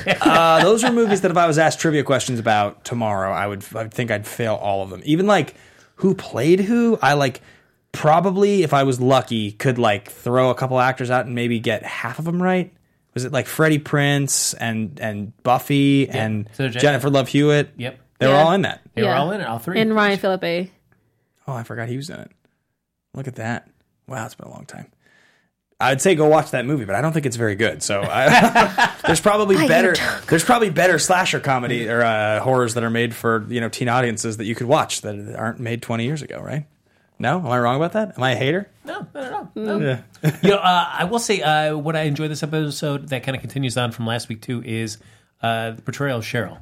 uh, those are movies that if I was asked trivia questions about tomorrow, I would I would think I'd fail all of them. Even like who played who, I like probably if I was lucky could like throw a couple actors out and maybe get half of them right. Was it like Freddie Prinze and and Buffy and So Jen- Jennifer Love Hewitt? Yep. They were Yeah. all in that. They were Yeah. all in it, all three. and Ryan Phillippe. Oh, I forgot he was in it. Look at that. Wow, it's been a long time. I'd say go watch that movie, but I don't think it's very good. So I, there's probably better. There's probably better slasher comedy or uh, horrors that are made for you know teen audiences that you could watch that aren't made twenty years ago, right? No, am I wrong about that? Am I a hater? No, no, no, no. Yeah. you know, uh, I will say uh, what I enjoyed this episode that kind of continues on from last week too is uh, the portrayal of Cheryl,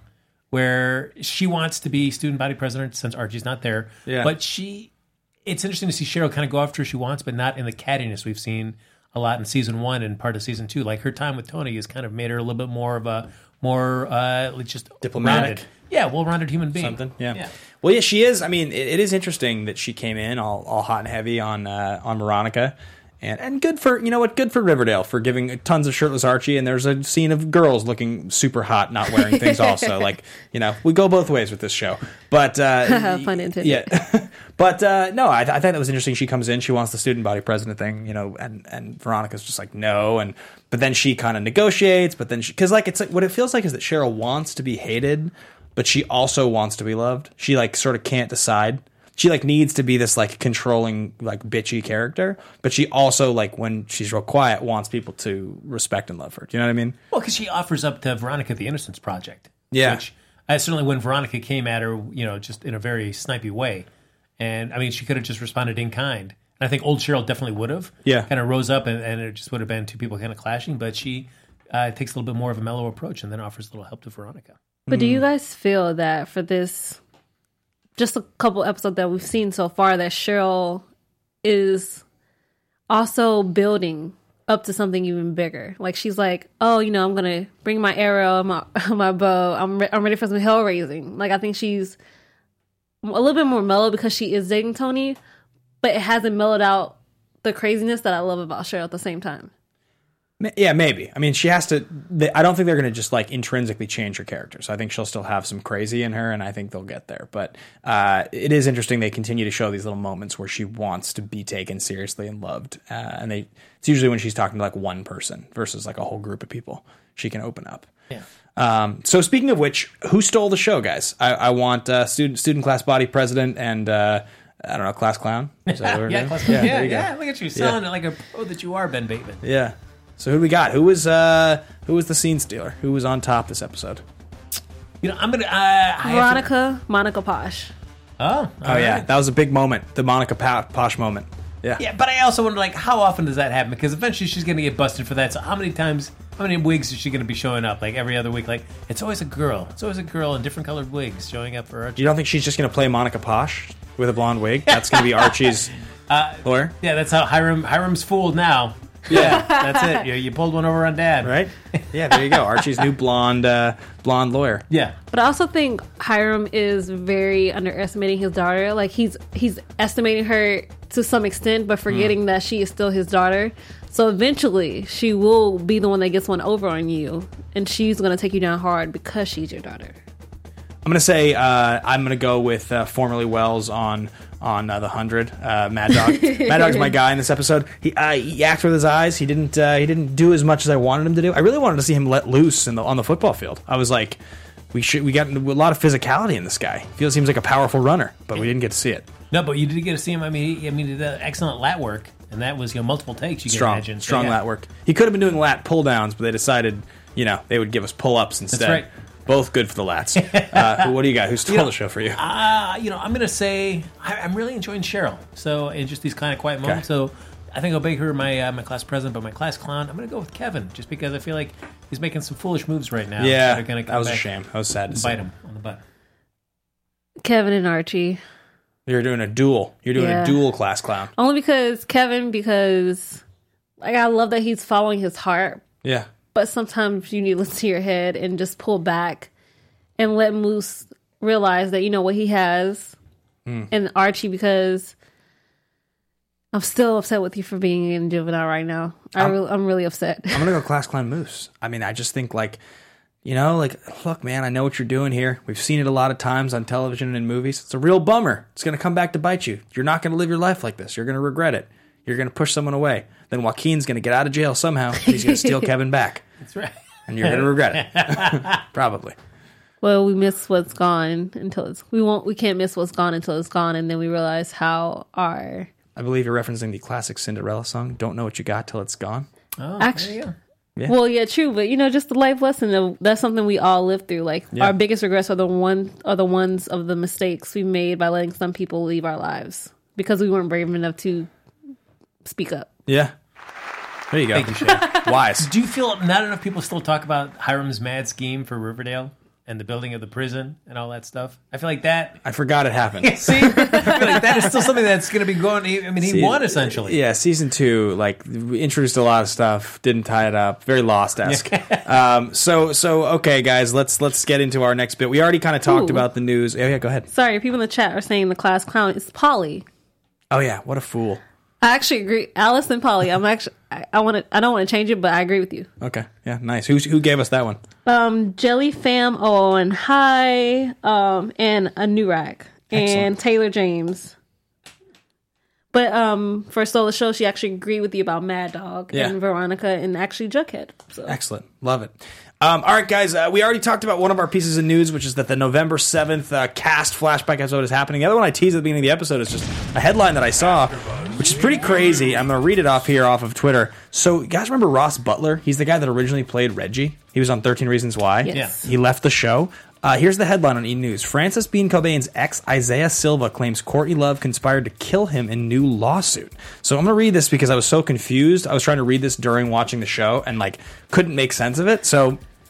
where she wants to be student body president since Archie's not there. Yeah. But she, it's interesting to see Cheryl kind of go after what she wants, but not in the cattiness we've seen a lot in season one and part of season two. Like her time with Tony has kind of made her a little bit more of a more uh, like just Diplomatic. rounded. Yeah, well-rounded human being. Something, yeah. yeah. Well, yeah, she is. I mean, it, it is interesting that she came in all, all hot and heavy on uh, on Veronica, and and good for you know what, good for Riverdale for giving tons of shirtless Archie. And there's a scene of girls looking super hot, not wearing things. Also, like you know, we go both ways with this show. But uh, Pun intended. yeah. But uh, no, I, I thought that was interesting. She comes in, she wants the student body president thing, you know, and, and Veronica's just like no, and but then she kind of negotiates. But then because like it's like what it feels like is that Cheryl wants to be hated, but she also wants to be loved. She like sort of can't decide. She like needs to be this like controlling like bitchy character, but she also like when she's real quiet wants people to respect and love her. Do you know what I mean? Well, because she offers up to Veronica the Innocence Project. Yeah. Which, uh, certainly when Veronica came at her, you know, just in a very snipey way. And, I mean, she could have just responded in kind. And I think old Cheryl definitely would have. Yeah. Kind of rose up, and, and it just would have been two people kind of clashing. But she uh, takes a little bit more of a mellow approach and then offers a little help to Veronica. But do you guys feel that for this just a couple episodes that we've seen so far that Cheryl is also building up to something even bigger. Like she's like, oh, you know, I'm gonna bring my arrow, my my bow. I'm re- I'm ready for some hell raising. Like I think she's a little bit more mellow because she is dating Tony, but it hasn't mellowed out the craziness that I love about Cheryl at the same time. Yeah, maybe. I mean, she has to. They, I don't think they're going to just like intrinsically change her character. So I think she'll still have some crazy in her, and I think they'll get there. But uh, it is interesting they continue to show these little moments where she wants to be taken seriously and loved. Uh, and they, it's usually when she's talking to like one person versus like a whole group of people. She can open up. Yeah. Um, so speaking of which, who stole the show, guys? I, I want uh, student student class body president and. Uh, I don't know, class clown. Is that what we're yeah, doing? class clown. Yeah, yeah, there yeah. you go. Look at you selling Yeah. it like a pro that you are, Ben Bateman. Yeah. So who do we got? Who was uh who was the scene stealer? Who was on top this episode? You know, I'm gonna. Uh, I have to- Veronica, Monica Posh. Oh, Oh yeah, that was a big moment. The Monica pa- Posh moment. Yeah. Yeah, but I also wonder, like, how often does that happen? Because eventually she's going to get busted for that. So how many times, how many wigs is she going to be showing up? Like, every other week? Like, it's always a girl. It's always a girl in different colored wigs showing up for Archie. You don't think she's just going to play Monica Posh with a blonde wig? That's going to be Archie's lawyer? Yeah, that's how Hiram Hiram's fooled now. Yeah. That's it. You, you pulled one over on Dad. Right? Yeah, there you go. Archie's new blonde uh, blonde lawyer. Yeah. But I also think Hiram is very underestimating his daughter. Like he's he's estimating her to some extent, but forgetting mm. that she is still his daughter. So eventually, she will be the one that gets one over on you, and she's going to take you down hard because she's your daughter. I'm going to say uh, I'm going to go with uh, formerly Wells on on uh, the hundred. Uh, Mad Dog. Mad Dog's my guy in this episode. He uh, he acted with his eyes. He didn't uh, he didn't do as much as I wanted him to do. I really wanted to see him let loose in the on the football field. I was like, we should we got a lot of physicality in this guy. Feels seems like a powerful runner, but we didn't get to see it. No, but you did get to see him. I mean, he, I mean, he did excellent lat work, and that was you know multiple takes. You Strong, can imagine strong so, yeah. lat work. He could have been doing lat pull downs, but they decided you know they would give us pull ups instead. That's right. Both good for the lats. Uh, what do you got? Who stole You know, the show for you? Uh, you know, I'm going to say I, I'm really enjoying Cheryl. So, in just these kind of quiet moments. Okay. So, I think I'll make her my uh, my class president, but my class clown, I'm going to go with Kevin, just because I feel like he's making some foolish moves right now. Yeah, that, are gonna come that was a back shame. I was sad to and see. bite him on the butt. Kevin and Archie. You're doing a duel. You're doing Yeah. a dual class clown. Only because Kevin, because like I love that he's following his heart, Yeah. but sometimes you need to listen to your head and just pull back and let Moose realize that you know what he has. Mm. And Archie, because I'm still upset with you for being in juvenile right now. I I'm, really, I'm really upset. I'm gonna go class clown Moose. I mean, I just think like, you know, like, look, man, I know what you're doing here. We've seen it a lot of times on television and in movies. It's a real bummer. It's gonna come back to bite you. You're not gonna live your life like this. You're gonna regret it. You're gonna push someone away. Then Joaquin's gonna get out of jail somehow. And he's gonna steal Kevin back. That's right. And you're gonna regret it. Probably. Well, we miss what's gone until it's we won't we can't miss what's gone until it's gone, and then we realize how our I believe you're referencing the classic Cinderella song. Don't know what you got till it's gone. Oh, Actually- there you go. Yeah. well, yeah, true, but you know, just the life lesson of that's something we all live through. Like Yeah. our biggest regrets are the one are the ones of the mistakes we made by letting some people leave our lives because we weren't brave enough to speak up. Yeah. There you go. Thank you, Shay. Wise. Do you feel not enough people still talk about Hiram's mad scheme for Riverdale and the building of the prison and all that stuff? I feel like that. I forgot it happened. See, I feel like that is still something that's going to be going. I mean, he See, won essentially. Yeah, season two, like, we introduced a lot of stuff, didn't tie it up, very Lost-esque. um, so, so okay, guys, let's let's get into our next bit. We already kind of talked Ooh. about the news. Oh, yeah, go ahead. Sorry, people in the chat are saying the class clown is Polly. Oh, yeah, what a fool. I actually agree. Alice and Polly. I'm actually. I, I want to. I don't want to change it, but I agree with you. Okay, yeah, nice. Who's, who gave us that one? Um, Jelly Fam on Hi, um, and Anurak and Excellent. Taylor James. But um, for Stole the Show, she actually agreed with you about Mad Dog Yeah. and Veronica and actually Jughead. So. Excellent. Love it. Um, all right, guys, uh, we already talked about one of our pieces of news, which is that the November seventh uh, cast flashback episode is happening. The other one I teased at the beginning of the episode is just a headline that I saw, which is pretty crazy. I'm going to read it off here off of Twitter. So, you guys remember Ross Butler? He's the guy that originally played Reggie. He was on thirteen Reasons Why. Yes. He left the show. Uh, here's the headline on E! News. Francis Bean Cobain's ex, Isaiah Silva, claims Courtney Love conspired to kill him in new lawsuit. So I'm going to read this because I was so confused. I was trying to read this during watching the show and, like, couldn't make sense of it. So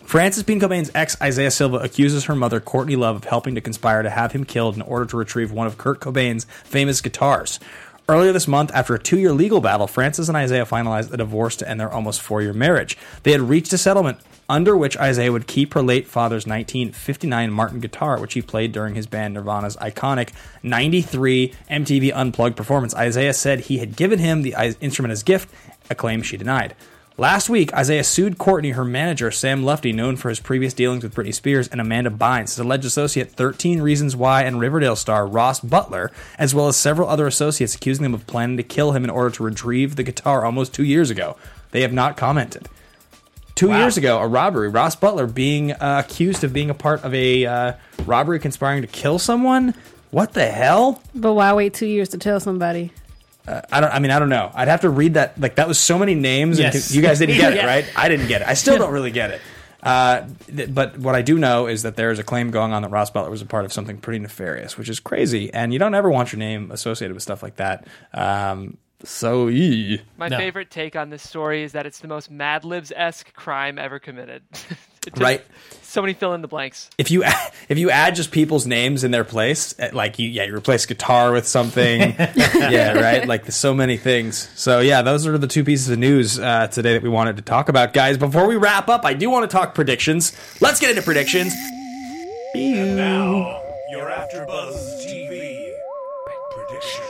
Frances Bean Cobain's ex, Isaiah Silva, accuses her mother, Courtney Love, of helping to conspire to have him killed in order to retrieve one of Kurt Cobain's famous guitars. Earlier this month, after a two-year legal battle, Frances and Isaiah finalized a divorce to end their almost four-year marriage. They had reached a settlement under which Isaiah would keep her late father's nineteen fifty-nine Martin guitar, which he played during his band Nirvana's iconic ninety-three M T V Unplugged performance. Isaiah said he had given him the instrument as gift, a claim she denied. Last week, Isaiah sued Courtney, her manager, Sam Lufty, known for his previous dealings with Britney Spears, and Amanda Bynes, his alleged associate thirteen Reasons Why and Riverdale star Ross Butler, as well as several other associates, accusing them of planning to kill him in order to retrieve the guitar almost two years ago. They have not commented. Two wow. years ago, a robbery. Ross Butler being uh, accused of being a part of a uh, robbery conspiring to kill someone? What the hell? But why wait two years to tell somebody? Uh, I don't. I mean, I don't know. I'd have to read that. Like, that was so many names. Yes. And you guys didn't get yeah. it, right? I didn't get it. I still don't really get it. Uh, th- but what I do know is that there is a claim going on that Ross Butler was a part of something pretty nefarious, which is crazy. And you don't ever want your name associated with stuff like that. Um, so, ee. My No. favorite take on this story is that it's the most Mad Libs-esque crime ever committed. Just Right. So many fill in the blanks. If you add, if you add just people's names in their place, like you, yeah, you replace guitar with something, yeah, right, like there's so many things. So yeah, those are the two pieces of news uh, today that we wanted to talk about, guys. Before we wrap up, I do want to talk predictions. Let's get into predictions. And now, your AfterBuzz T V predictions.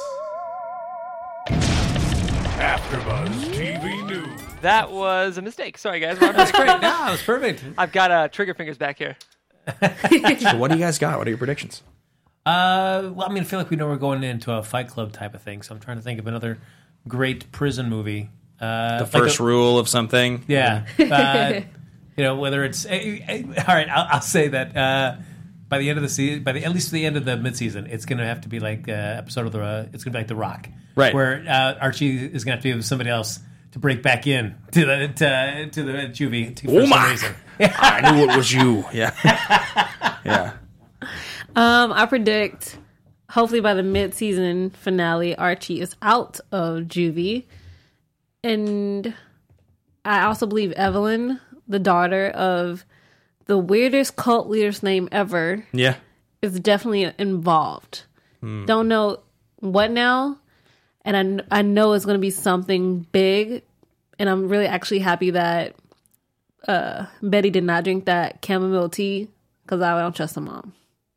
AfterBuzz T V news. That was a mistake. Sorry, guys. Wrong That's prediction. great. No, that was perfect. I've got uh, trigger fingers back here. So what do you guys got? What are your predictions? Uh, well, I mean, I feel like we know we're going into a Fight Club type of thing, so I'm trying to think of another great prison movie. Uh, The like first a- rule of something. Yeah. Uh, you know, whether it's eh, eh, all right, I'll, I'll say that uh, by the end of the season, by the at least the end of the midseason, it's going to have to be like uh, episode of the. Uh, it's going to be like The Rock, Right. Where uh, Archie is going to have to be with somebody else to break back in to the to, to the juvie to, for Oh some my! reason. I knew it was you. Yeah. Yeah. Um, I predict, hopefully by the mid-season finale, Archie is out of juvie, and I also believe Evelyn, the daughter of the weirdest cult leader's name ever, Yeah. is definitely involved. Hmm. Don't know what now, and I, kn- I know it's going to be something big, and I'm really actually happy that uh, Betty did not drink that chamomile tea because I don't trust her mom.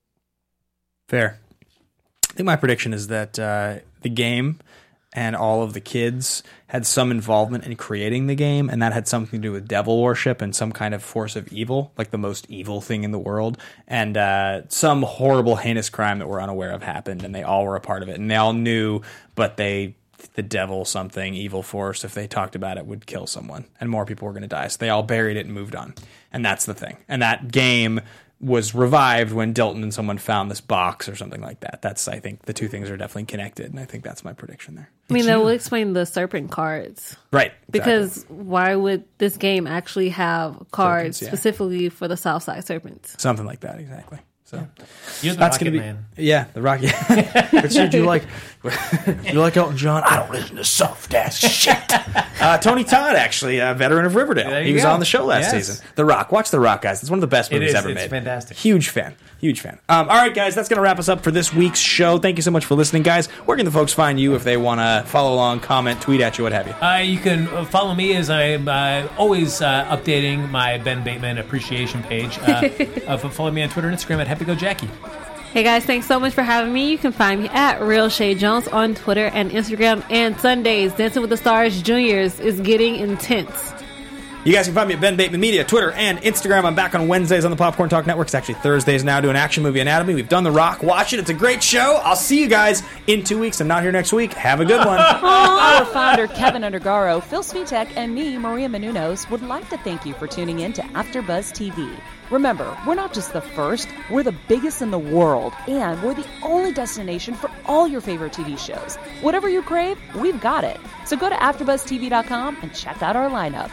Fair. I think my prediction is that uh, the game and all of the kids had some involvement in creating the game, and that had something to do with devil worship and some kind of force of evil, like the most evil thing in the world, and uh, some horrible, heinous crime that we're unaware of happened, and they all were a part of it, and they all knew, but they, the devil something, evil force, if they talked about it, would kill someone, and more people were going to die, so they all buried it and moved on, and that's the thing. And that game was revived when Dilton and someone found this box or something like that. That's, I think, the two things are definitely connected, and I think that's my prediction there. I mean, that will explain the serpent cards. Right. Because why would this game actually have cards Serpents, yeah. specifically for the Southside Serpents? Something like that, exactly. So You're the that's Rocket gonna be Man. yeah, the Rocky. But you do like you like Elton John? I don't listen to soft ass shit. Uh, Tony Todd, actually, a veteran of Riverdale. There He you was go. on the show last Yes. season. The Rock. Watch The Rock, guys. It's one of the best It movies is. ever It's made. fantastic. Huge fan. Huge fan. Um, all right, guys, that's going to wrap us up for this week's show. Thank you so much for listening, guys. Where can the folks find you if they want to follow along, comment, tweet at you, what have you? Uh, you can uh, follow me as I'm uh, always uh, updating my Ben Bateman appreciation page. Uh, uh, follow me on Twitter and Instagram at HappyGoJackie. Hey guys, thanks so much for having me. You can find me at Real Shay Jones on Twitter and Instagram. And Sundays, Dancing with the Stars Juniors is getting intense. You guys can find me at Ben Bateman Media, Twitter, and Instagram. I'm back on Wednesdays on the Popcorn Talk Network. It's actually Thursdays now doing Action Movie Anatomy. We've done The Rock. Watch it. It's a great show. I'll see you guys in two weeks. I'm not here next week. Have a good one. Our founder, Kevin Undergaro, Phil Svitek, and me, Maria Menounos, would like to thank you for tuning in to AfterBuzz T V. Remember, we're not just the first, we're the biggest in the world, and we're the only destination for all your favorite T V shows. Whatever you crave, we've got it. So go to after buzz T V dot com and check out our lineup.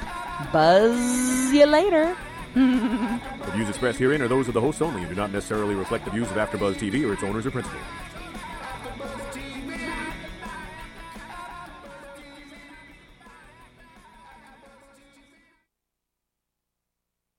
Buzz you later. The views expressed herein are those of the hosts only and do not necessarily reflect the views of AfterBuzz T V or its owners or principals.